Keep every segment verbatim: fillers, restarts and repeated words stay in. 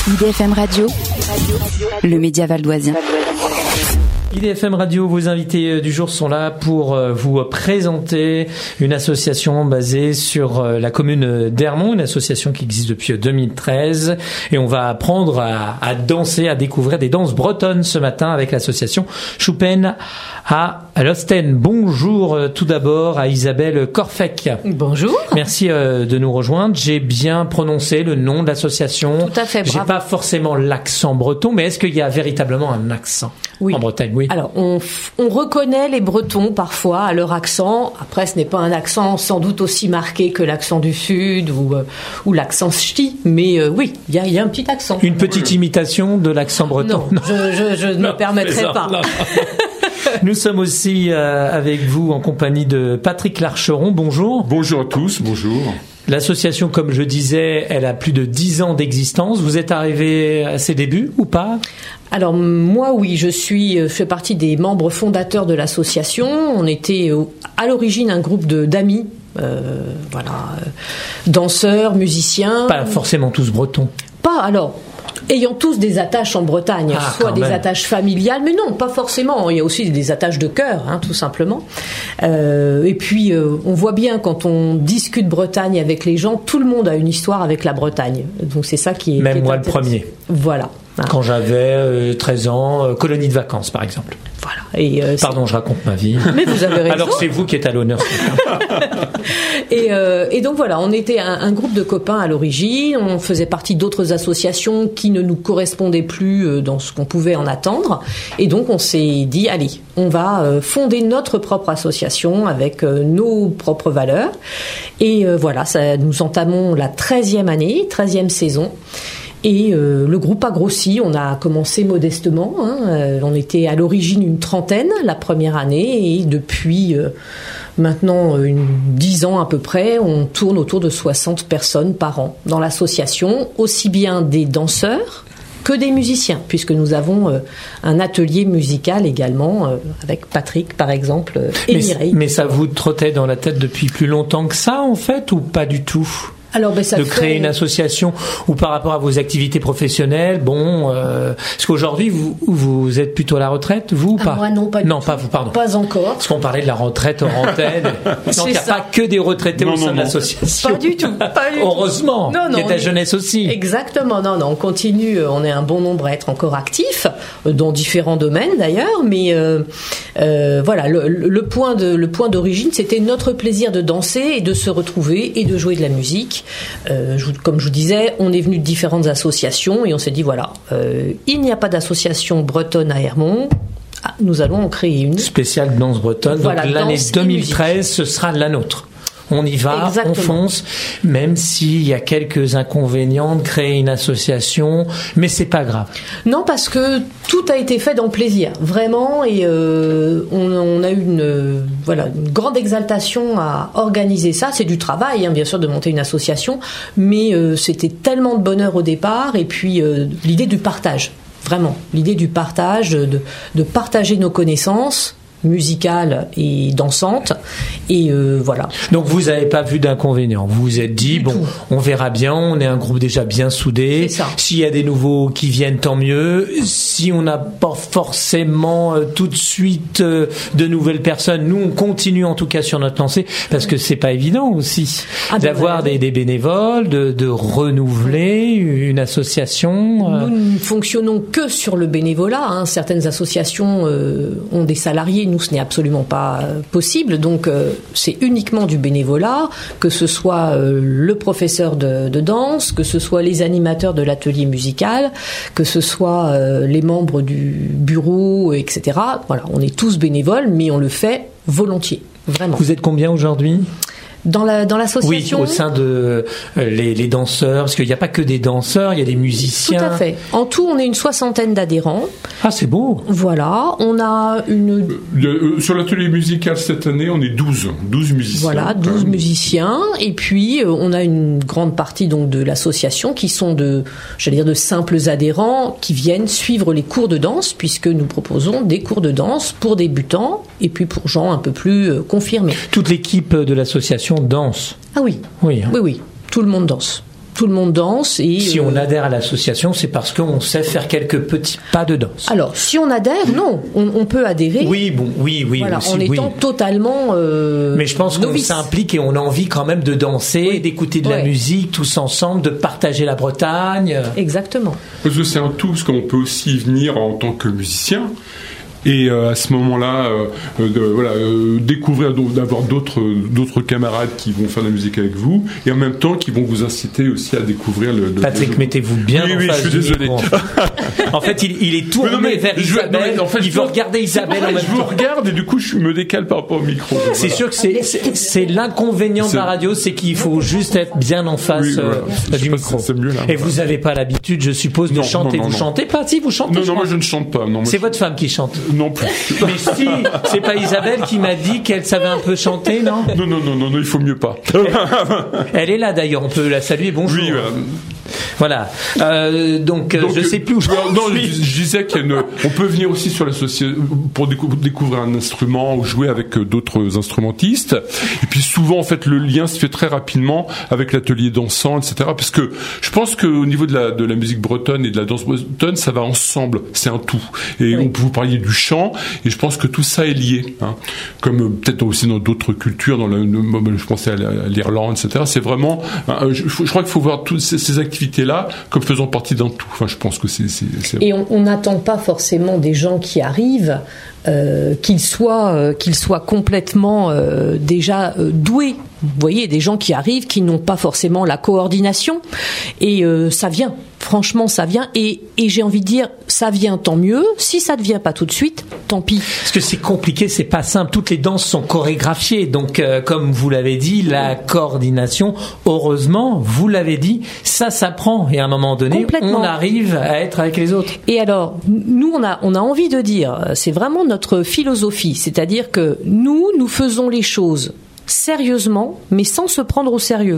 I D F M Radio, le média valdoisien. I D F M Radio, vos invités du jour sont là pour vous présenter une association basée sur la commune d'Ermont, une association qui existe depuis deux mille treize, et on va apprendre à, à danser, à découvrir des danses bretonnes ce matin avec l'association Choupen à Losten. Bonjour tout d'abord à Isabelle Corfec. Bonjour. Merci de nous rejoindre. J'ai bien prononcé le nom de l'association. Tout à fait, bravo. J'ai pas forcément l'accent breton, mais est-ce qu'il y a véritablement un accent oui. en Bretagne? Oui. Alors, on, on reconnaît les Bretons parfois à leur accent. Après, ce n'est pas un accent sans doute aussi marqué que l'accent du Sud ou, euh, ou l'accent ch'ti, mais euh, oui, il y, y a un petit accent. Une petite imitation de l'accent breton. Non, non. je, je, je ne non, me permettrai pas. Nous sommes aussi euh, avec vous en compagnie de Patrick Larcheron. Bonjour. Bonjour à tous, bonjour. L'association, comme je disais, elle a plus de dix ans d'existence. Vous êtes arrivé à ses débuts ou pas ? Alors moi, oui, je suis, je fais partie des membres fondateurs de l'association. On était à l'origine un groupe de d'amis, euh, voilà, euh, danseurs, musiciens. Pas forcément tous bretons. Pas alors. Ayant tous des attaches en Bretagne, ah, soit des même. attaches familiales, mais non, pas forcément. Il y a aussi des attaches de cœur, hein, tout simplement. Euh, et puis, euh, on voit bien quand on discute Bretagne avec les gens, tout le monde a une histoire avec la Bretagne. Donc c'est ça qui est. Même qui est moi le premier. Voilà. Quand j'avais euh, treize ans, euh, colonie de vacances par exemple. Voilà. Et euh, Pardon, je raconte ma vie. Mais vous avez raison. Alors c'est vous qui êtes à l'honneur. et, euh, et donc voilà, on était un, un groupe de copains à l'origine. On faisait partie d'autres associations qui ne nous correspondaient plus dans ce qu'on pouvait en attendre. Et donc on s'est dit, allez, on va fonder notre propre association avec nos propres valeurs. Et euh, voilà, ça, nous entamons la treizième année, treizième saison. Et euh, le groupe a grossi, on a commencé modestement, hein, euh, on était à l'origine une trentaine la première année et depuis euh, maintenant une, dix ans à peu près, on tourne autour de soixante personnes par an dans l'association, aussi bien des danseurs que des musiciens, puisque nous avons euh, un atelier musical également euh, avec Patrick par exemple euh, et mais, Mireille. Mais ça vous trottait dans la tête depuis plus longtemps que ça en fait ou pas du tout ? Alors, ben, ça de fait... créer une association ou par rapport à vos activités professionnelles, bon, euh, parce qu'aujourd'hui vous vous êtes plutôt à la retraite, vous ou pas ? Ah, moi non, pas du non, tout. pas vous, pardon. Pas encore. Parce qu'on parlait de la retraite hors antenne. Donc il n'y a ça. Pas que des retraités non, au sein non, de non. l'association. Pas du tout. Pas du Heureusement. Non, non, il y a de la jeunesse aussi. Exactement. Non, non, on continue. On est un bon nombre à être encore actifs dans différents domaines d'ailleurs, mais euh, euh, voilà, le, le point de le point d'origine, c'était notre plaisir de danser et de se retrouver et de jouer de la musique. Euh, Comme je vous disais, on est venu de différentes associations et on s'est dit voilà, euh, il n'y a pas d'association bretonne à Ermont, ah, nous allons en créer une. Spéciale danse bretonne, voilà, donc l'année deux mille treize, musique. Ce sera la nôtre. On y va, Exactement. On fonce, même s'il y a quelques inconvénients de créer une association, mais c'est pas grave. Non, parce que tout a été fait dans le plaisir, vraiment, et euh, on, on a eu une, euh, voilà, une grande exaltation à organiser ça. C'est du travail, hein, bien sûr, de monter une association, mais euh, c'était tellement de bonheur au départ, et puis euh, l'idée du partage, vraiment, l'idée du partage, de, de partager nos connaissances musicale et dansante et euh, voilà. Donc vous n'avez pas vu d'inconvénient, vous vous êtes dit du bon tout. On verra bien, on est un groupe déjà bien soudé, s'il y a des nouveaux qui viennent tant mieux, si on n'a pas forcément euh, tout de suite euh, de nouvelles personnes, nous on continue en tout cas sur notre lancée parce que c'est pas évident aussi ah, d'avoir des, des bénévoles, de, de renouveler une association. Euh... Nous ne fonctionnons que sur le bénévolat, hein. Certaines associations euh, ont des salariés, nous ce n'est absolument pas euh, possible, donc euh, c'est uniquement du bénévolat, que ce soit euh, le professeur de, de danse, que ce soit les animateurs de l'atelier musical, que ce soit euh, les membres du bureau, et cetera. Voilà, on est tous bénévoles, mais on le fait volontiers, vraiment. Vous êtes combien aujourd'hui ? Dans, la, dans l'association ? Oui, au sein de euh, les, les danseurs, parce qu'il n'y a pas que des danseurs, il y a des musiciens. Tout à fait. En tout, on est une soixantaine d'adhérents. Ah, c'est beau. Voilà, on a une... Le, sur l'atelier musical cette année, on est douze, douze musiciens. Voilà, douze musiciens. Et puis, euh, on a une grande partie donc de l'association qui sont de, j'allais dire, de simples adhérents qui viennent suivre les cours de danse, puisque nous proposons des cours de danse pour débutants et puis pour gens un peu plus euh, confirmés. Toute l'équipe de l'association danse. Ah oui. Oui, hein. Oui, oui. Tout le monde danse. Tout le monde danse. Et si euh... on adhère à l'association, c'est parce qu'on sait faire quelques petits pas de danse. Alors, si on adhère, non, on, on peut adhérer. Oui, bon, oui, oui. Voilà, aussi, en étant oui. totalement. Euh, Mais je pense novice. qu'on s'implique et on a envie quand même de danser, oui. d'écouter de ouais. la musique tous ensemble, de partager la Bretagne. Exactement. Parce que c'est un tout, parce qu'on peut aussi y venir en tant que musicien. Et euh, à ce moment-là, euh, de, voilà, euh, découvrir, d'avoir d'autres, d'autres camarades qui vont faire de la musique avec vous, et en même temps qui vont vous inciter aussi à découvrir le. le Patrick, le... mettez-vous bien. Oui, en oui, face je suis du désolé. micro. En fait, il, il est tourné non, mais vers je, Isabelle. non, en fait, il je veut veux... regarder Isabelle en même je vous temps. regarde et du coup, je me décale par rapport au micro. C'est Voilà. sûr que c'est, c'est, c'est l'inconvénient de la radio, c'est qu'il faut juste être bien en face Oui, voilà. euh, du pas, micro. c'est mieux, là. Et vous n'avez pas l'habitude, je suppose, de Non, chanter. non, non, vous non. chantez pas? Si, vous chantez. Non, je non, crois. moi je ne chante pas. Non, moi, C'est je... votre femme qui chante. Non plus. Mais si, c'est pas Isabelle qui m'a dit qu'elle savait un peu chanter, non? Non, non, non, non, non, il faut mieux pas. Elle est là d'ailleurs, on peut la saluer. Bonjour. Oui, voilà. Voilà. Euh, donc, Donc, je sais plus où je non, non, suis. je, je disais qu'on peut venir aussi sur l'association pour décou- découvrir un instrument ou jouer avec d'autres instrumentistes. Et puis souvent, en fait, le lien se fait très rapidement avec l'atelier dansant, et cetera. Parce que je pense qu'au niveau de la, de la musique bretonne et de la danse bretonne, ça va ensemble. C'est un tout. Et oui. on peut vous parler du chant. Et je pense que tout ça est lié. Hein. Comme peut-être aussi dans d'autres cultures, dans le, je pensais à l'Irlande, et cetera. C'est vraiment, je, je crois qu'il faut voir toutes ces, ces activités-là comme faisant partie d'un tout. Enfin, je pense que c'est... c'est, c'est... Et on n'attend pas forcément des gens qui arrivent euh, qu'ils soient, euh, qu'ils soient complètement euh, déjà euh, doués. Vous voyez, des gens qui arrivent, qui n'ont pas forcément la coordination. Et euh, ça vient. Franchement, ça vient. Et, et j'ai envie de dire, ça vient, tant mieux. Si ça ne vient pas tout de suite, tant pis. Parce que c'est compliqué, c'est pas simple. Toutes les danses sont chorégraphiées. Donc, euh, comme vous l'avez dit, la coordination, heureusement, vous l'avez dit, ça s'apprend. Et à un moment donné, on arrive à être avec les autres. Et alors, nous, on a, on a envie de dire, c'est vraiment notre philosophie. C'est-à-dire que nous, nous faisons les choses sérieusement, mais sans se prendre au sérieux.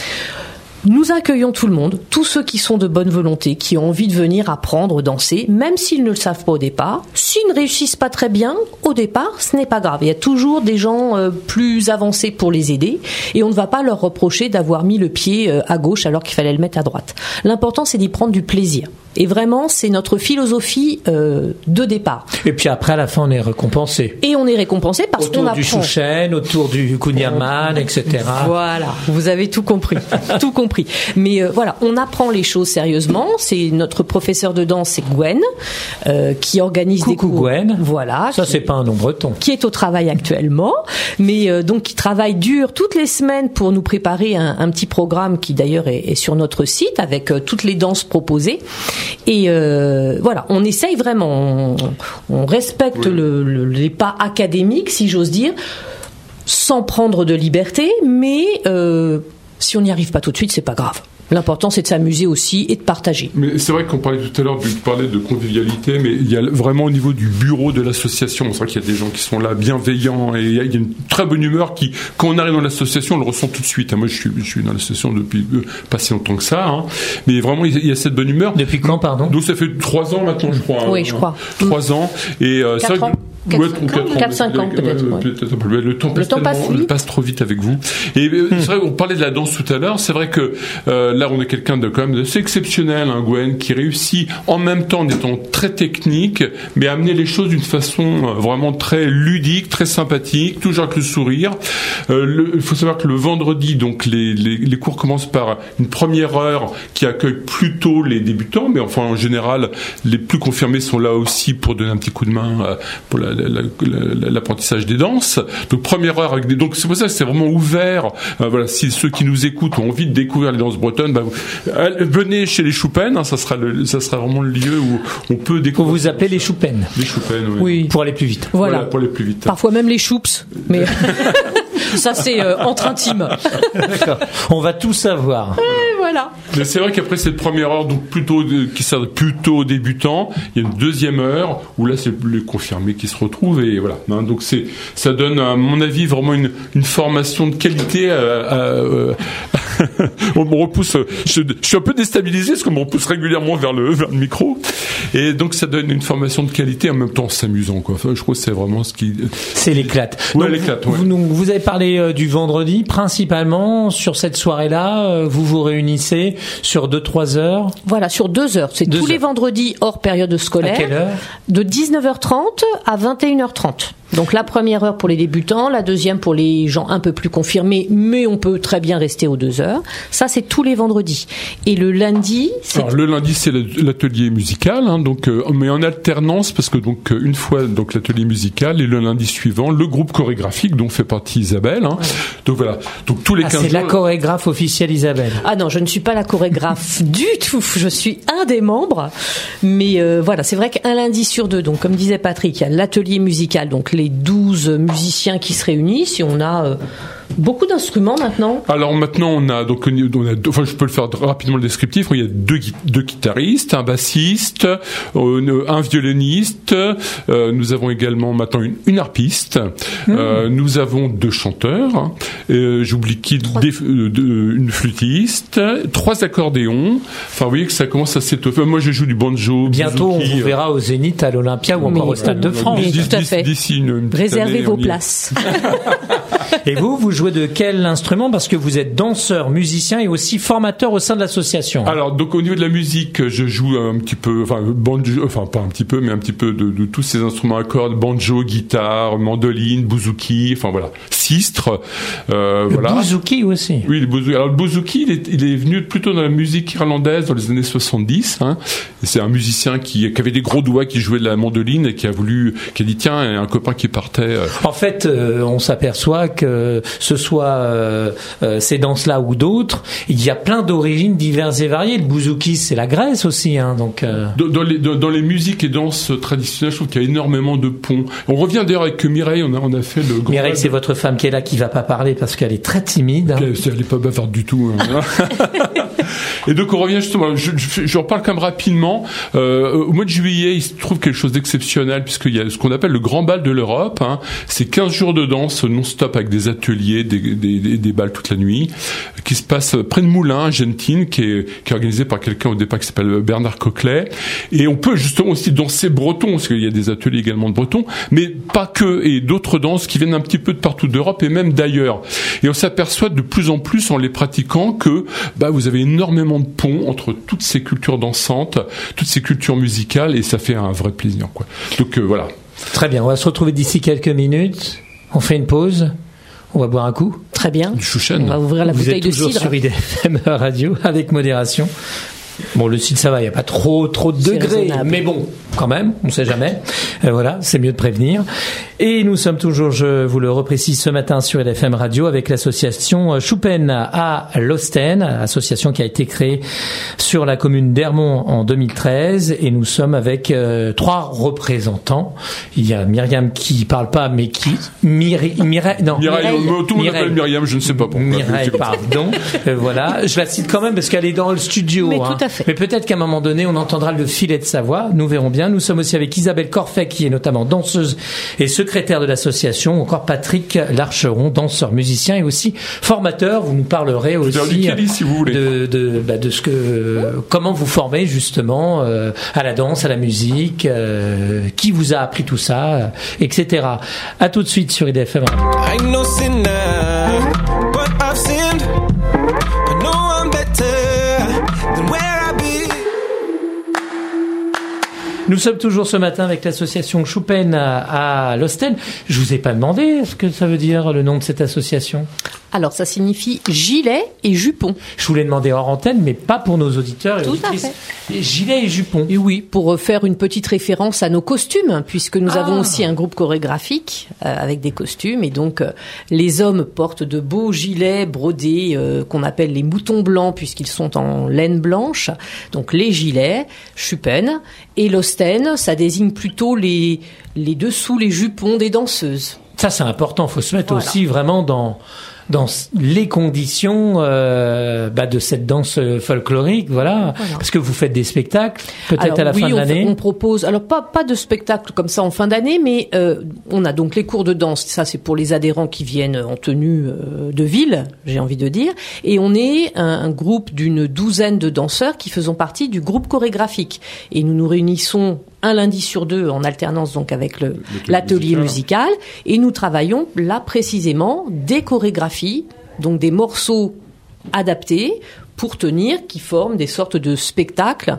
Nous accueillons tout le monde, tous ceux qui sont de bonne volonté, qui ont envie de venir apprendre, danser, même s'ils ne le savent pas au départ. S'ils ne réussissent pas très bien, au départ, ce n'est pas grave. Il y a toujours des gens euh, plus avancés pour les aider et on ne va pas leur reprocher d'avoir mis le pied euh, à gauche alors qu'il fallait le mettre à droite. L'important, c'est d'y prendre du plaisir. Et vraiment, c'est notre philosophie euh, de départ. Et puis après, à la fin, on est récompensé. Et on est récompensé parce autour qu'on apprend. Autour du Chouchen, autour du Kunyaman, et cetera. Voilà, vous avez tout compris, tout compris. Mais euh, voilà, on apprend les choses sérieusement. C'est notre professeur de danse, c'est Gwen, euh, qui organise Coucou des cours. Gwen. Voilà. Ça, qui, c'est pas un nom breton. Qui est au travail actuellement, mais euh, donc qui travaille dur toutes les semaines pour nous préparer un, un petit programme qui d'ailleurs est, est sur notre site avec euh, toutes les danses proposées. Et euh, voilà, on essaye vraiment, on, on respecte oui. le, le, les pas académiques, si j'ose dire, sans prendre de liberté, mais euh, si on n'y arrive pas tout de suite, c'est pas grave. L'important, c'est de s'amuser aussi et de partager. Mais c'est vrai qu'on parlait tout à l'heure, de parler de convivialité, mais il y a vraiment au niveau du bureau de l'association, c'est vrai qu'il y a des gens qui sont là, bienveillants, et il y a une très bonne humeur qui, quand on arrive dans l'association, on le ressent tout de suite. Moi, je suis, je suis dans l'association depuis euh, pas si longtemps que ça, hein. Mais vraiment, il y a cette bonne humeur. Depuis quand, pardon? Donc, ça fait trois ans maintenant, je crois. Oui, hein, je crois. Trois ans. Et euh, c'est vrai que quatre cinq ans peut-être. Ouais, peut-être un peu. Le temps, passe, le temps passe, tellement, passe trop vite avec vous. Et euh, hmm. c'est vrai, on parlait de la danse tout à l'heure. C'est vrai que euh, là, on est quelqu'un de quand même assez exceptionnel, hein, Gwen, qui réussit en même temps en étant très technique, mais à amener les choses d'une façon euh, vraiment très ludique, très sympathique, toujours avec le sourire. Euh, il faut savoir que le vendredi, donc les, les, les cours commencent par une première heure qui accueille plutôt les débutants, mais enfin en général, les plus confirmés sont là aussi pour donner un petit coup de main euh, pour la La, la, la, l'apprentissage des danses. Donc première heure avec des... donc c'est pour ça que c'est vraiment ouvert. Euh, voilà, si ceux qui nous écoutent ont envie de découvrir les danses bretonnes, bah, venez chez les Choupen, hein, ça sera le, ça sera vraiment le lieu où on peut découvrir. Vous vous appelez les Choupen. Les Choupen, oui. oui. Pour aller plus vite. Voilà. voilà, pour aller plus vite. Parfois même les choups, mais ça c'est euh, entre intimes. D'accord. On va tout savoir. Et voilà. Mais c'est vrai qu'après cette première heure, donc plutôt de, qui sert plutôt aux débutants, il y a une deuxième heure où là c'est les confirmés qui se retrouvent et voilà. Hein, donc c'est, ça donne à mon avis vraiment une, une formation de qualité. À, à, à, on me repousse. Je, je suis un peu déstabilisé parce qu'on me repousse régulièrement vers le, vers le micro. Et donc ça donne une formation de qualité en même temps s'amusant, quoi. Enfin, je trouve que c'est vraiment ce qui. C'est l'éclate. Ouais, donc, l'éclate. Vous, Ouais. vous, donc, vous avez parlé euh, du vendredi, principalement sur cette soirée-là. Euh, vous vous réunissez sur deux trois heures. Voilà, sur deux heures. C'est Deux tous les heures. vendredis hors période À scolaire. quelle heure? De dix-neuf heures trente à vingt et une heures trente. Donc la première heure pour les débutants, la deuxième pour les gens un peu plus confirmés, mais on peut très bien rester aux deux heures. Ça, c'est tous les vendredis. Et le lundi, c'est... Alors, le lundi, c'est l'atelier musical, hein, donc, euh, mais en alternance, parce que donc euh, une fois donc l'atelier musical et le lundi suivant, le groupe chorégraphique dont fait partie Isabelle. Hein. Donc voilà. Donc tous les Ah, quinze c'est jours. la chorégraphe officielle Isabelle. Ah non, je ne suis pas la chorégraphe du tout. Je suis un des membres. Mais euh, voilà, c'est vrai qu'un lundi sur deux, donc comme disait Patrick, il y a l'atelier musical, donc les douze musiciens qui se réunissent, et on a euh, beaucoup d'instruments maintenant. Alors maintenant, on a donc on a deux, enfin je peux le faire rapidement le descriptif. Il y a deux, deux guitaristes, un bassiste, euh, un violoniste. Euh, nous avons également maintenant une, une harpiste. Mmh. Euh, nous avons deux chanteurs. Euh, J'oublie qui des, euh, de, une flûtiste, trois accordéons. Enfin, vous voyez que ça commence à s'étoffer. Moi, je joue du banjo. Bientôt, bouzouki, on vous verra au Zénith, à l'Olympia ou encore Mais, au Stade de euh, France. mais tout à fait. D'ici une, une petite Réservez année, vos on y- places. Et vous, vous jouez de quel instrument? Parce que vous êtes danseur, musicien et aussi formateur au sein de l'association. Alors, donc au niveau de la musique, je joue un petit peu, enfin banjo, enfin pas un petit peu, mais un petit peu de, de tous ces instruments à cordes, banjo, guitare, mandoline, bouzouki, enfin voilà, sistre, euh, le voilà. bouzouki aussi. Oui, le bouzouki. Alors le bouzouki, il est, il est venu plutôt dans la musique irlandaise dans les années soixante-dix. Hein. Et c'est un musicien qui, qui avait des gros doigts, qui jouait de la mandoline et qui a voulu, qui a dit tiens, il y a un copain qui partait. Euh, En fait, euh, on s'aperçoit que ce soit euh, euh, ces danses-là ou d'autres, il y a plein d'origines diverses et variées. Le bouzouki, c'est la Grèce aussi, hein, donc. Euh... Dans, dans, les, dans, dans les musiques et danses traditionnelles, je trouve qu'il y a énormément de ponts. On revient d'ailleurs avec Mireille, on a, on a fait le grand... Mireille, c'est votre femme qui est là, qui va pas parler parce qu'elle est très timide. Hein. Elle, elle est pas bavarde du tout. Hein. Et donc on revient justement, je, je, je reparle quand même rapidement. Euh, au mois de juillet, il se trouve quelque chose d'exceptionnel puisqu'il y a ce qu'on appelle le Grand Bal de l'Europe. Hein. C'est quinze jours de danse non-stop avec des ateliers, des, des, des, des balles toute la nuit, qui se passe près de Moulins, à Gentine, qui est, qui est organisé par quelqu'un au départ qui s'appelle Bernard Coquelet. Et on peut justement aussi danser breton, parce qu'il y a des ateliers également de breton, mais pas que, et d'autres danses qui viennent un petit peu de partout d'Europe et même d'ailleurs. Et on s'aperçoit de plus en plus en les pratiquant que bah, vous avez énormément de ponts entre toutes ces cultures dansantes, toutes ces cultures musicales, et ça fait un vrai plaisir, quoi. Donc euh, voilà. Très bien, on va se retrouver d'ici quelques minutes. On fait une pause. On va boire un coup. Très bien. Du chouchen. On va ouvrir la Vous bouteille êtes de toujours cidre. sur I D F M Radio avec modération. Bon, le cidre, ça va, il n'y a pas trop, trop de C'est degrés, raisonnable. mais bon, quand même, on ne sait jamais. Euh, voilà, c'est mieux de prévenir. Et nous sommes toujours, je vous le reprécise ce matin sur I D F M Radio avec l'association Choupen à l'Ostenne, association qui a été créée sur la commune d'Ermont en deux mille treize. Et nous sommes avec euh, trois représentants. Il y a Myriam qui parle pas, mais qui... Miri, Mireille, non. Mireille, Mireille. euh, tout le monde Mireille. appelle Myriam, je ne sais pas pourquoi. Mireille, pardon. Euh, voilà, je la cite quand même parce qu'elle est dans le studio. Mais hein. tout à fait. Mais peut-être qu'à un moment donné, on entendra le filet de sa voix. Nous verrons bien. Nous sommes aussi avec Isabelle Corfet, qui est notamment danseuse et secrétaire de l'association. Encore Patrick Larcheron, danseur, musicien et aussi formateur. Vous nous parlerez Vous avez aussi du Kelly, si vous voulez. de, de, bah, de ce que, comment vous formez justement euh, à la danse, à la musique, euh, qui vous a appris tout ça, euh, et cetera. À tout de suite sur I D F M Radio. I ain't no sinner, but I've sinned. I know I'm better than where I be. Nous sommes toujours ce matin avec l'association Choupen à, à l'Ostenne. Je vous ai pas demandé ce que ça veut dire le nom de cette association. Alors, ça signifie gilet et jupon. Je vous l'ai demandé hors antenne, mais pas pour nos auditeurs et Tout à auditrices. Gilet et jupon. Et oui, pour faire une petite référence à nos costumes, puisque nous Ah. avons aussi un groupe chorégraphique euh, avec des costumes. Et donc, euh, les hommes portent de beaux gilets brodés euh, qu'on appelle les moutons blancs, puisqu'ils sont en laine blanche. Donc, les gilets, Choupen. Et l'Ostenne, ça désigne plutôt les, les dessous, les jupons des danseuses. Ça, c'est important. Il faut se mettre Voilà. aussi vraiment dans dans les conditions euh, bah, de cette danse folklorique, voilà. voilà. Parce que vous faites des spectacles, peut-être alors, à la oui, fin de on l'année. Fait, on propose, alors pas pas de spectacle comme ça en fin d'année, mais euh, on a donc les cours de danse. Ça, c'est pour les adhérents qui viennent en tenue euh, de ville, j'ai envie de dire. Et on est un, un groupe d'une douzaine de danseurs qui faisons partie du groupe chorégraphique. Et nous nous réunissons un lundi sur deux en alternance donc avec le, l'atelier musical. musical et nous travaillons là précisément des chorégraphies, donc des morceaux adaptés pour tenir, qui forment des sortes de spectacles,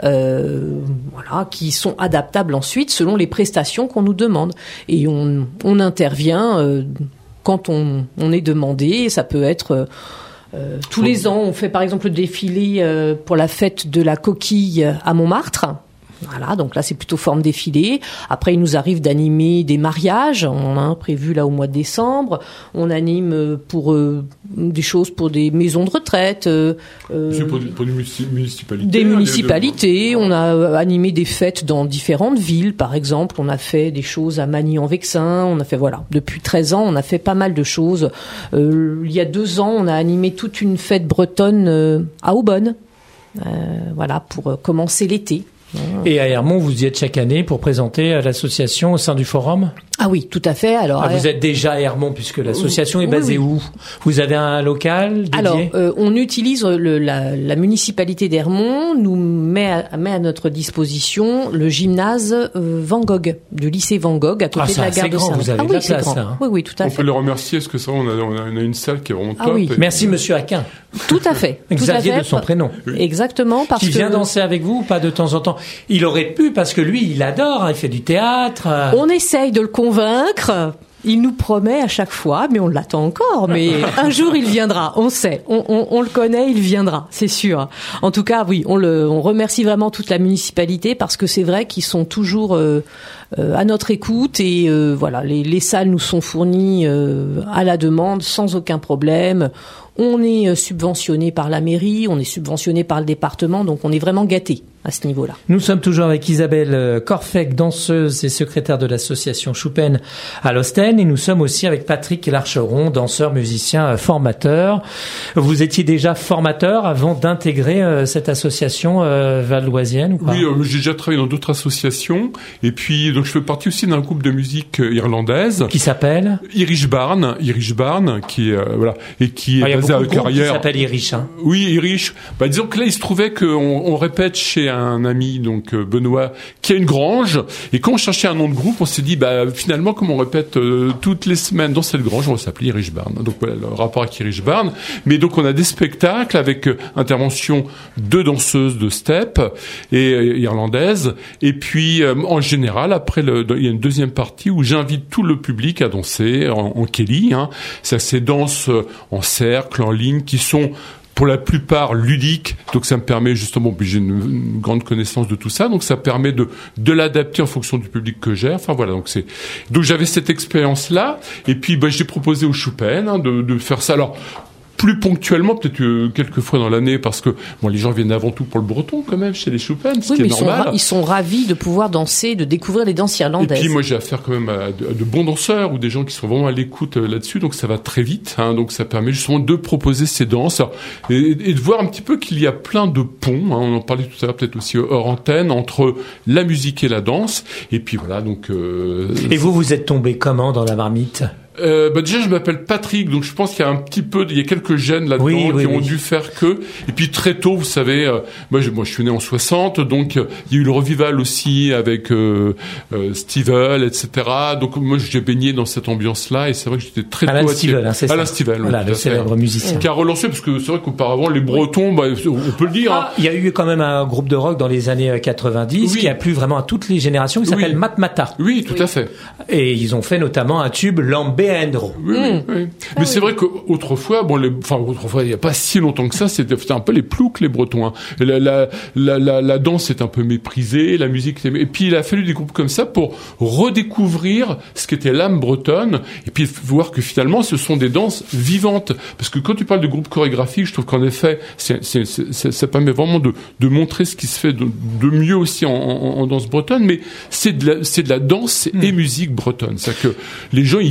euh, voilà, qui sont adaptables ensuite selon les prestations qu'on nous demande. Et on, on intervient euh, quand on, on est demandé. Ça peut être euh, tous les ans. On fait par exemple le défilé euh, pour la fête de la coquille à Montmartre. Voilà, donc là c'est plutôt forme défilé. Après il nous arrive d'animer des mariages, on en a un prévu là au mois de décembre. On anime pour euh, des choses pour des maisons de retraite, euh, c'est pour, pour des municipalités. Des municipalités. On a animé des fêtes dans différentes villes, par exemple. On a fait des choses à Magny-en-Vexin. On a fait voilà, depuis treize ans, on a fait pas mal de choses. Euh, il y a deux ans, on a animé toute une fête bretonne euh, à Aubonne. Euh, voilà, pour euh, commencer l'été. Et à Hermont, vous y êtes chaque année pour présenter l'association au sein du forum ? Ah oui, tout à fait. Alors, ah, vous êtes déjà à Hermont puisque l'association est basée oui, oui. où ? Vous avez un local dédié ? Alors, euh, on utilise le, la, la municipalité d'Hermont nous met à, met à notre disposition le gymnase euh, Van Gogh du lycée Van Gogh à côté ah, de la gare de Saint-Lô. Vous avez ah de oui, la place, grand. Là. Oui, oui, tout à on fait. On peut le remercier parce que ça, on a, on a une salle qui est vraiment top. Ah oui. Et... Merci, Monsieur Aquin. Tout à fait. Xavier tout à fait. de son prénom. Oui. Exactement, parce qui vient que... danser avec vous, pas de temps en temps. Il aurait pu parce que lui, il adore. Hein, il fait du théâtre. On essaye de le convaincre. Il nous promet à chaque fois, mais on l'attend encore. Mais un jour, il viendra. On sait, on, on, on le connaît, il viendra, c'est sûr. En tout cas, oui, on le, on remercie vraiment toute la municipalité parce que c'est vrai qu'ils sont toujours euh, euh, à notre écoute et euh, voilà, les, les salles nous sont fournies euh, à la demande sans aucun problème. On est subventionné par la mairie, on est subventionné par le département, donc on est vraiment gâtés à ce niveau-là. Nous sommes toujours avec Isabelle Corfec, danseuse et secrétaire de l'association Choupen à l'Ostenne, et nous sommes aussi avec Patrick Larcheron, danseur, musicien, formateur. Vous étiez déjà formateur avant d'intégrer euh, cette association euh, valdoisienne ou pas ? Oui, euh, j'ai déjà travaillé dans d'autres associations, et puis donc je fais partie aussi d'un groupe de musique irlandaise qui s'appelle Irish Barn, Irish Barn, qui euh, voilà et qui ah, est basé à Carrière. Qui s'appelle Irish. Hein. Oui, Irish. Bah disons que là, il se trouvait qu'on on répète chez un ami, donc euh, Benoît, qui a une grange. Et quand on cherchait un nom de groupe, on s'est dit, bah finalement, comme on répète euh, toutes les semaines dans cette grange, on va s'appeler Irish Barn. Donc voilà le rapport avec Irish Barn. Mais donc on a des spectacles avec euh, intervention de danseuses de step et euh, irlandaises. Et puis euh, en général, après, le, il y a une deuxième partie où j'invite tout le public à danser en, en Kelly. Hein. Ça, c'est danse euh, en cercle, en ligne, qui sont pour la plupart ludiques, donc ça me permet justement, puis j'ai une, une grande connaissance de tout ça, donc ça permet de de l'adapter en fonction du public que j'ai. Enfin voilà, donc c'est donc j'avais cette expérience là, et puis bah, j'ai proposé au Choupen hein, de de faire ça. Alors plus ponctuellement, peut-être euh, quelques fois dans l'année, parce que bon, les gens viennent avant tout pour le breton quand même chez les Choupen, ce oui, qui est mais normal. Ils sont, ra- ils sont ravis de pouvoir danser, de découvrir les danses irlandaises. Et puis moi j'ai affaire quand même à de, à de bons danseurs ou des gens qui sont vraiment à l'écoute euh, là-dessus, donc ça va très vite. Hein, donc ça permet justement de proposer ces danses alors, et, et de voir un petit peu qu'il y a plein de ponts. Hein, on en parlait tout à l'heure, peut-être aussi hors antenne, entre la musique et la danse. Et puis voilà, donc. Euh, et vous, vous êtes tombé comment dans la marmite ? Euh, bah déjà je m'appelle Patrick, donc je pense qu'il y a un petit peu, il y a quelques gènes là-dedans oui, oui, qui oui. ont dû faire que. Et puis très tôt, vous savez, euh, moi, je, moi je suis né en soixante, donc euh, il y a eu le revival aussi avec euh, euh, Stivell, et cetera. Donc moi j'ai baigné dans cette ambiance-là et c'est vrai que j'étais très Alain tôt Stivell, hein, c'est Alain ça. Stivell, voilà, oui, le célèbre musicien. Qui a relancé parce que c'est vrai qu'auparavant les Bretons, bah, on peut le dire. Ah, il y a eu quand même un groupe de rock dans les années quatre-vingt-dix oui. qui a plu vraiment à toutes les générations, qui s'appelle oui. Matmata. Oui, tout oui. à fait. Et ils ont fait notamment un tube Lambeendro. Oui, mmh. oui, oui. Ah, mais oui. c'est vrai qu'autrefois, bon, les, enfin autrefois, il n'y a pas si longtemps que ça, c'était, c'était un peu les ploucs les Bretons. Hein. La, la, la, la, la danse est un peu méprisée, la musique. Et puis il a fallu des groupes comme ça pour redécouvrir ce qu'était l'âme bretonne, et puis voir que finalement, ce sont des danses vivantes. Parce que quand tu parles de groupe chorégraphique, je trouve qu'en effet, c'est, c'est, c'est, ça permet vraiment de, de montrer ce qui se fait de, de mieux aussi en, en, en danse bretonne. Mais c'est de la, c'est de la danse mmh. et musique bretonne. C'est-à-dire que les gens, ils vont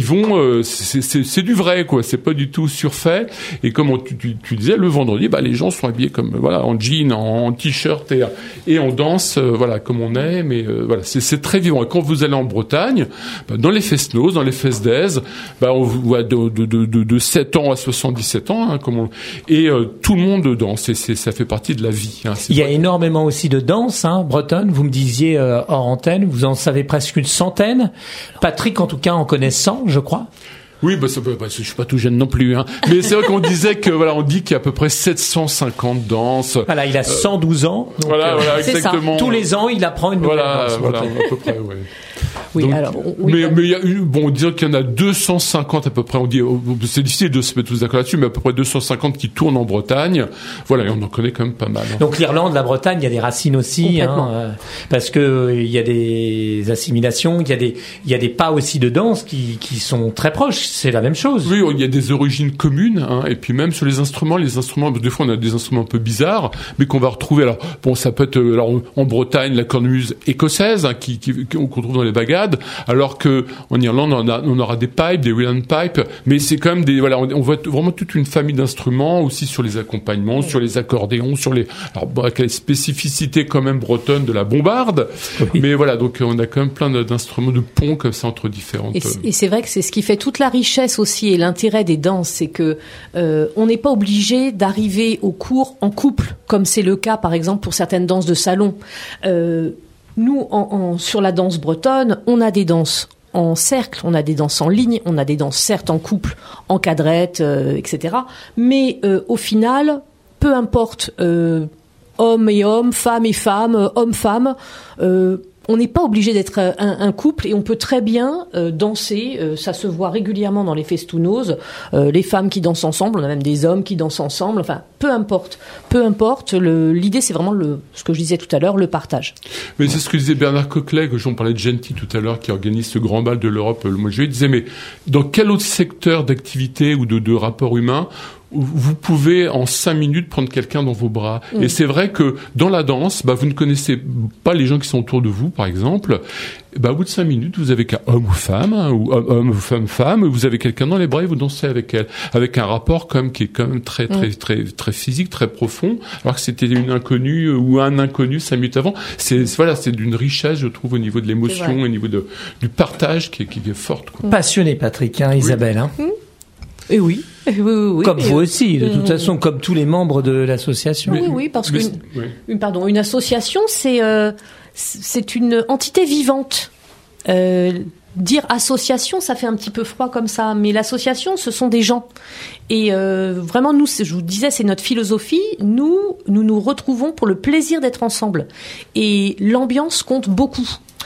euh, c'est, c'est, c'est du vrai, quoi. C'est pas du tout surfait. Et comme on, tu, tu, tu disais, le vendredi, bah les gens sont habillés comme voilà en jean, en, en t-shirt et et on danse, euh, voilà comme on est. Mais euh, voilà, c'est, c'est très vivant. Et quand vous allez en Bretagne, bah, dans les fest-noz, dans les fest-days, bah on voit de, de, de, de, de sept ans à soixante-dix-sept ans, hein, comme on, et euh, tout le monde danse. Et c'est, ça fait partie de la vie. Hein. Il y a énormément aussi de danse, hein, bretonne. Vous me disiez euh, hors antenne, vous en savez presque une centaine. Patrick, en tout cas, en connaît cent, je crois. Oui, bah, ça peut, bah, je suis pas tout jeune non plus, hein. Mais c'est vrai qu'on disait que, voilà, on dit qu'il y a à peu près sept cent cinquante danses. Voilà, il a cent douze ans. Donc, voilà, euh, voilà, exactement. Tous les ans, il apprend une nouvelle voilà, danse. Voilà, à peu près, ouais. Oui, Donc, alors, oui, mais, bah... mais il y a une, bon, on dirait qu'il y en a deux cent cinquante à peu près. On dit, c'est difficile de se mettre tous d'accord là-dessus, mais à peu près deux cent cinquante qui tournent en Bretagne. Voilà, et on en connaît quand même pas mal. Hein. Donc l'Irlande, la Bretagne, il y a des racines aussi, hein, euh, parce que il y a des assimilations, il y a des, il y a des pas aussi de danse qui, qui sont très proches. C'est la même chose. Oui, il y a des origines communes, hein, et puis même sur les instruments, les instruments, des fois on a des instruments un peu bizarres, mais qu'on va retrouver. Alors bon, ça peut être alors en Bretagne la cornemuse écossaise, hein, qui, qui, qu'on trouve dans les bagades, alors que en Irlande on, a, on aura des pipes, des Welland pipes, mais c'est quand même des voilà, on, on voit vraiment toute une famille d'instruments aussi sur les accompagnements, oui. sur les accordéons, sur les alors bon, avec la spécificité quand même bretonne de la bombarde, oui. mais voilà, donc on a quand même plein d'instruments de ponts comme ça entre différentes. Et c'est, et c'est vrai que c'est ce qui fait toute la richesse aussi et l'intérêt des danses, c'est que euh, on n'est pas obligé d'arriver au cours en couple, comme c'est le cas par exemple pour certaines danses de salon. Euh, nous, en, en, sur la danse bretonne, on a des danses en cercle, on a des danses en ligne, on a des danses certes en couple, en cadrette, euh, et cetera. Mais euh, au final, peu importe, euh, hommes et hommes, femmes et femmes, hommes-femmes, euh, on n'est pas obligé d'être un, un couple et on peut très bien euh, danser. Euh, ça se voit régulièrement dans les fest-noz. Euh, les femmes qui dansent ensemble, on a même des hommes qui dansent ensemble. Enfin, peu importe. Peu importe. Le, l'idée, c'est vraiment le, ce que je disais tout à l'heure, le partage. Mais c'est ce que disait Bernard Coquelet, que j'en parlais de Gentil tout à l'heure, qui organise ce grand bal de l'Europe le mois de juillet. Il disait, mais dans quel autre secteur d'activité ou de, de rapport humain vous pouvez en cinq minutes prendre quelqu'un dans vos bras. Mmh. Et c'est vrai que dans la danse, bah, vous ne connaissez pas les gens qui sont autour de vous, par exemple. Bah, au bout de cinq minutes, vous avez qu'un homme ou femme, hein, ou homme ou femme, femme, vous avez quelqu'un dans les bras et vous dansez avec elle. Avec un rapport quand même qui est quand même très, très, mmh. très, très, très physique, très profond. Alors que c'était une inconnue ou un inconnu cinq minutes avant. C'est, c'est voilà, c'est d'une richesse, je trouve, au niveau de l'émotion, au niveau de, du partage qui est, qui est forte, quoi. Passionné, Patrick, hein, Isabelle, hein. Mmh. Et oui. Oui, oui, oui. Comme et vous euh, aussi, de toute euh, façon, comme tous les membres de l'association. Oui, oui, parce mais, que oui. une, pardon, une association, c'est euh, c'est une entité vivante. Euh, dire association, ça fait un petit peu froid comme ça, mais l'association, ce sont des gens. Et euh, vraiment, nous, je vous disais, c'est notre philosophie. Nous, nous nous retrouvons pour le plaisir d'être ensemble. Et l'ambiance compte beaucoup.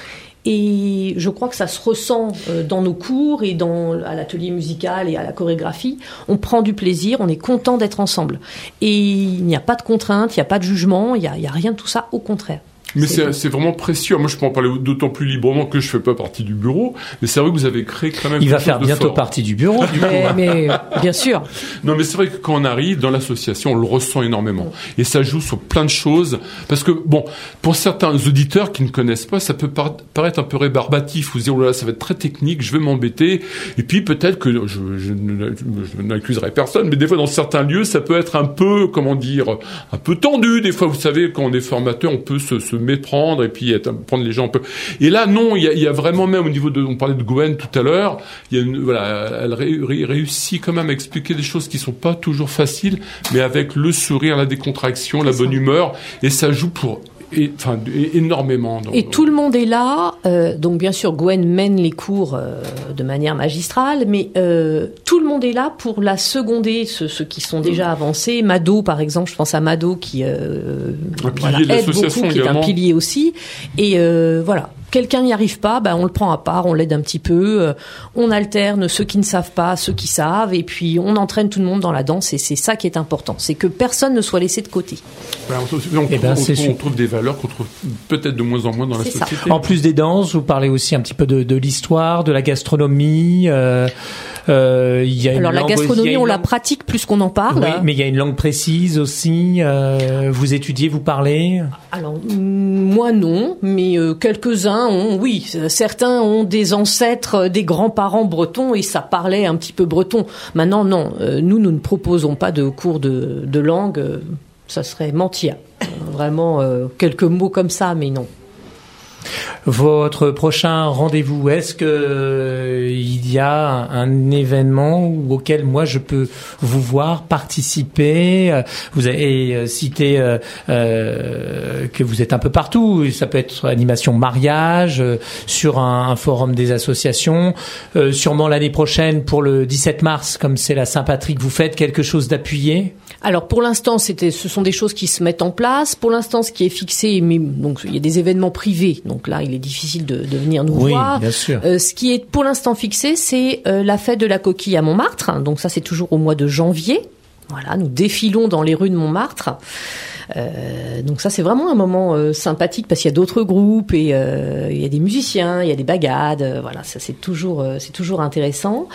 Et je crois que ça se ressent dans nos cours et dans, à l'atelier musical et à la chorégraphie. On prend du plaisir, on est content d'être ensemble. Et il n'y a pas de contrainte, il n'y a pas de jugement, il n'y a, il y a rien de tout ça, au contraire. Mais c'est, c'est vraiment précieux. Moi, je peux en parler d'autant plus librement que je fais pas partie du bureau. Mais c'est vrai que vous avez créé quand même. Il va quelque faire chose de bientôt fort. partie du bureau. Du mais, mais bien sûr. Non, mais c'est vrai que quand on arrive dans l'association, on le ressent énormément. Et ça joue sur plein de choses. Parce que, bon, pour certains auditeurs qui ne connaissent pas, ça peut par- paraître un peu rébarbatif. Vous dire, oh là là, ça va être très technique, je vais m'embêter. Et puis, peut-être que, je, je, je, je n'accuserai personne, mais des fois, dans certains lieux, ça peut être un peu, comment dire, un peu tendu. Des fois, vous savez, quand on est formateur, on peut se, se méprendre et puis être, prendre les gens un peu. Et là, non, il y a, il y a vraiment même au niveau de, on parlait de Gwen tout à l'heure, il y a une, voilà, elle ré, ré, réussit quand même à expliquer des choses qui sont pas toujours faciles, mais avec le sourire, la décontraction, la bonne humeur, et ça joue pour Et, enfin, énormément. Donc, et tout le monde est là. Euh, donc, bien sûr, Gwen mène les cours euh, de manière magistrale, mais euh, tout le monde est là pour la seconder, ceux, ceux qui sont déjà avancés. Mado, par exemple, je pense à Mado qui euh, voilà, aide beaucoup, qui est un pilier aussi. Et euh, voilà. Quelqu'un n'y arrive pas, ben on le prend à part, on l'aide un petit peu, euh, on alterne ceux qui ne savent pas, ceux qui savent, et puis on entraîne tout le monde dans la danse, et c'est ça qui est important, c'est que personne ne soit laissé de côté. Ben, on, on, on, ben, on, on trouve des valeurs qu'on trouve peut-être de moins en moins dans c'est la société. Ça. En plus des danses, vous parlez aussi un petit peu de, de l'histoire, de la gastronomie. Euh, Euh, il y a une Alors la langue, gastronomie, une on la langue... pratique plus qu'on en parle. Oui, mais il y a une langue précise aussi. Euh, vous étudiez, vous parlez? Alors moi non, mais euh, quelques-uns ont, oui, certains ont des ancêtres, des grands-parents bretons et ça parlait un petit peu breton. Maintenant non, euh, nous nous ne proposons pas de cours de, de langue, euh, ça serait mentir. Euh, vraiment euh, quelques mots comme ça, mais non. Votre prochain rendez-vous, est-ce que euh, il y a un, un événement auquel moi je peux vous voir participer? Vous avez euh, cité euh, euh, que vous êtes un peu partout. Ça peut être animation mariage, euh, sur un, un forum des associations. Euh, sûrement l'année prochaine, pour le dix-sept mars, comme c'est la Saint-Patrick, vous faites quelque chose d'appuyé? Alors pour l'instant, c'était, ce sont des choses qui se mettent en place. Pour l'instant, ce qui est fixé, mais donc il y a des événements privés. Donc là, il est difficile de, de venir nous oui, voir. Bien sûr. Euh, ce qui est pour l'instant fixé, c'est euh, la fête de la coquille à Montmartre. Donc ça, c'est toujours au mois de janvier. Voilà, nous défilons dans les rues de Montmartre. Euh, donc ça, c'est vraiment un moment euh, sympathique parce qu'il y a d'autres groupes et euh, il y a des musiciens, il y a des bagades. Euh, voilà, ça c'est toujours, euh, c'est toujours intéressant.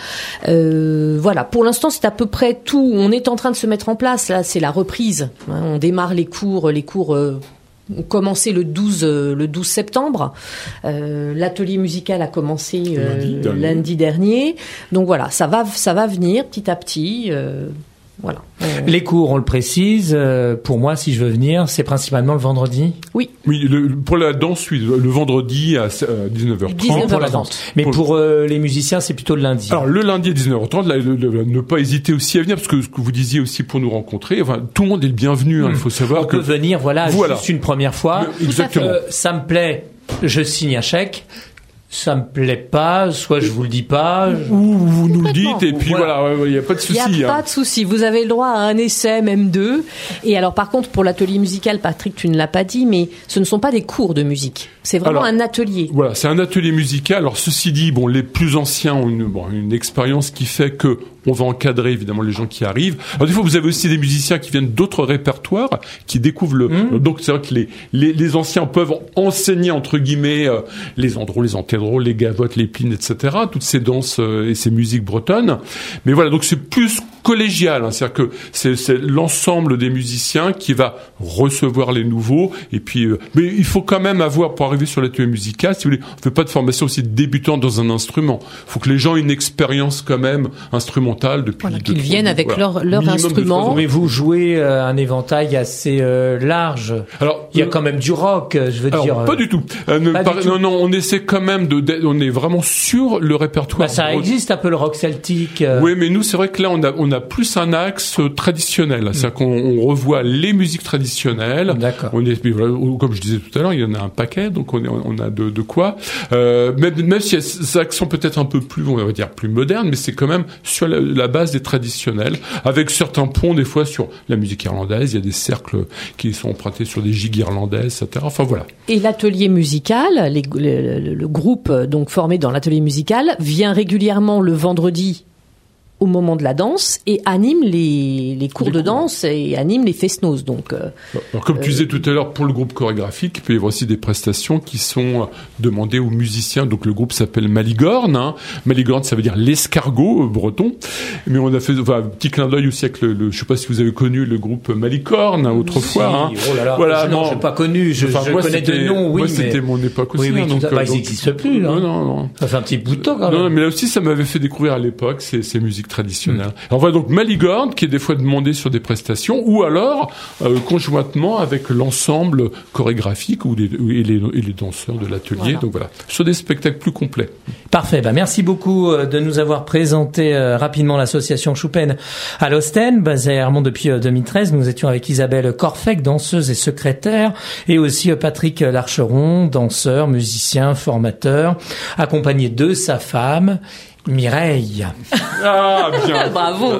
Euh, voilà, pour l'instant, c'est à peu près tout. On est en train de se mettre en place. Là, c'est la reprise. Hein, on démarre les cours, les cours. Euh, ont commencé le douze, euh, le douze septembre. Euh, l'atelier musical a commencé euh, lundi, dernier. lundi dernier. Donc voilà, ça va, ça va venir petit à petit. Euh, Voilà. Les cours, on le précise, euh, pour moi, si je veux venir, c'est principalement le vendredi. Oui. Oui, le, pour la danse, oui, le, le vendredi à dix-neuf heures trente. dix-neuf heures trente. Pour la danse. Mais pour, pour euh, les musiciens, c'est plutôt le lundi. Alors, le lundi à dix-neuf heures trente, là, le, le, ne pas hésiter aussi à venir, parce que ce que vous disiez aussi pour nous rencontrer, enfin, tout le monde est le bienvenu, hein, il faut savoir on que... peut venir, voilà, Voilà. juste une première fois. Le- exactement. Euh, ça me plaît, je signe un chèque. Ça me plaît pas, soit je vous le dis pas. Je... Ou vous nous le Complètement. dites, et puis Voilà. voilà, il n'y a pas de Il souci. n'y a hein. pas de souci. Vous avez le droit à un essai, même deux. Et alors, par contre, pour l'atelier musical, Patrick, tu ne l'as pas dit, mais ce ne sont pas des cours de musique. C'est vraiment Alors, un atelier. Voilà, c'est un atelier musical. Alors ceci dit, bon, les plus anciens ont une, bon, une expérience qui fait que on va encadrer évidemment les gens qui arrivent. Alors des fois, vous avez aussi des musiciens qui viennent d'autres répertoires, qui découvrent le. Mmh. Donc c'est vrai que les, les les anciens peuvent enseigner entre guillemets euh, les andros, les antédros, les gavottes, les plines, et cetera. Toutes ces danses euh, et ces musiques bretonnes. Mais voilà, donc c'est plus collégial, hein, c'est-à-dire que c'est, c'est l'ensemble des musiciens qui va recevoir les nouveaux. Et puis, euh, mais il faut quand même avoir pour arriver sur l'atelier musical, si vous voulez, on fait pas de formation aussi débutant dans un instrument. Il faut que les gens aient une expérience quand même instrumentale depuis. Voilà, deux, qu'ils trois, viennent avec voilà. leur, leur Minimum de instrument. trois ans. Mais vous jouez euh, un éventail assez euh, large. Alors, Il y a euh, quand même du rock, je veux alors, dire. pas du tout. Euh, ne- pas par- du tout. Non, non, on essaie quand même de, de- on est vraiment sur le répertoire. Bah, ça breton. existe un peu le rock celtique. euh. Oui, mais nous, c'est vrai que là, on a, on a plus un axe euh, traditionnel. C'est-à-dire qu'on on revoit les musiques traditionnelles. D'accord. On est, mais voilà, comme je disais tout à l'heure, il y en a un paquet, donc on, est, on a de, de quoi. Euh, même, même si ces accents peut-être un peu plus, on va dire, plus modernes, mais c'est quand même sur la, la base des traditionnels, avec certains ponts, des fois, sur la musique irlandaise. Il y a des cercles qui sont empruntés sur des gigues irlandaises, et cetera. Enfin, voilà. Et l'atelier musical, les- le, le- le groupe euh, donc formé dans l'atelier musical vient régulièrement le vendredi au moment de la danse et anime les, les cours Les de cours. danse et anime les fest-noz. Donc, euh, Alors, comme tu disais tout à l'heure, pour le groupe chorégraphique, il peut y avoir aussi des prestations qui sont euh, demandées aux musiciens. Donc, le groupe s'appelle Malicorne. Hein. Malicorne, ça veut dire l'escargot euh, breton. Mais on a fait, enfin, un petit clin d'œil aussi avec le, le, je sais pas si vous avez connu le groupe Malicorne, hein, autrefois. Si, hein. oh là là, Voilà, je, non, non. j'ai pas connu, je, Enfin, je moi, connais de c'était- nom, oui, moi, mais... c'était mon époque aussi. Oui, oui, hein, tout donc, à- bah, euh, ils donc- n'existent plus, hein. Non, non, non. Ça fait un petit bout de temps, quand même. Non, mais là aussi, ça m'avait fait découvrir à l'époque ces, ces musiques traditionnelles. Alors voilà donc Malicorne, qui est des fois demandé sur des prestations, ou alors euh, conjointement avec l'ensemble chorégraphique ou les, et, les, et les danseurs de l'atelier. Voilà. Donc voilà, sur des spectacles plus complets. Parfait. Bah, merci beaucoup euh, de nous avoir présenté euh, rapidement l'association Choupen à l'Ostend, basée à Hermont depuis euh, deux mille treize. Nous étions avec Isabelle Corfec, danseuse et secrétaire, et aussi euh, Patrick Larcheron, danseur, musicien, formateur, accompagné de sa femme, Mireille. Ah, bien. bravo.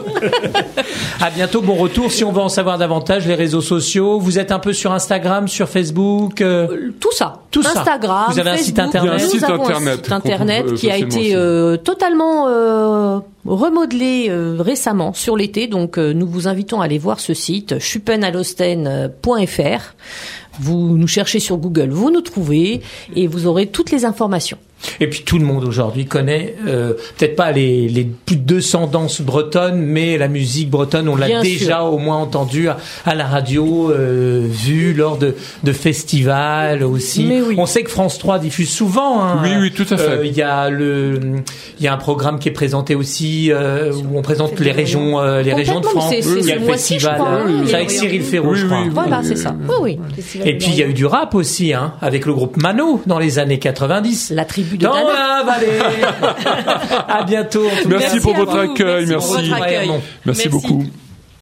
À bientôt, bon retour. Si on veut en savoir davantage, les réseaux sociaux, vous êtes un peu sur Instagram, sur Facebook euh... Tout ça. Tout ça. Instagram, Vous avez un Facebook, site internet. Il y a un nous site avons internet un site qu'on internet peut, euh, qui a facilement été suivre. euh, totalement euh, remodelé euh, récemment sur l'été. Donc euh, nous vous invitons à aller voir ce site chupenalosten point f r. Vous nous cherchez sur Google, vous nous trouvez et vous aurez toutes les informations. Et puis tout le monde aujourd'hui connaît, euh, peut-être pas les, les plus de deux cents danses bretonnes, mais la musique bretonne, on l'a Bien déjà sûr. au moins entendu à, à la radio, euh, vu lors de, de festivals aussi. Mais oui. On sait que France trois diffuse souvent. Hein. Oui, oui, tout à fait. Il euh, y a le, il y a un programme qui est présenté aussi euh, où on présente les régions, euh, les régions de Complètement, France. c'est- c'est Il y a ce le mois-ci, je festival. crois, hein, C'est il y a avec eu- Cyril Ferraud, Oui, je crois. oui, Voilà, oui, c'est oui, ça. oui. Oui, oui. Et puis il y a eu du rap aussi, hein, avec le groupe Mano dans les années quatre-vingt-dix. La tribu de Dans Nana. la vallée. À bientôt. En tout Merci cas. pour à votre vous. accueil, Merci pour merci. votre accueil. Vraiment. Merci beaucoup.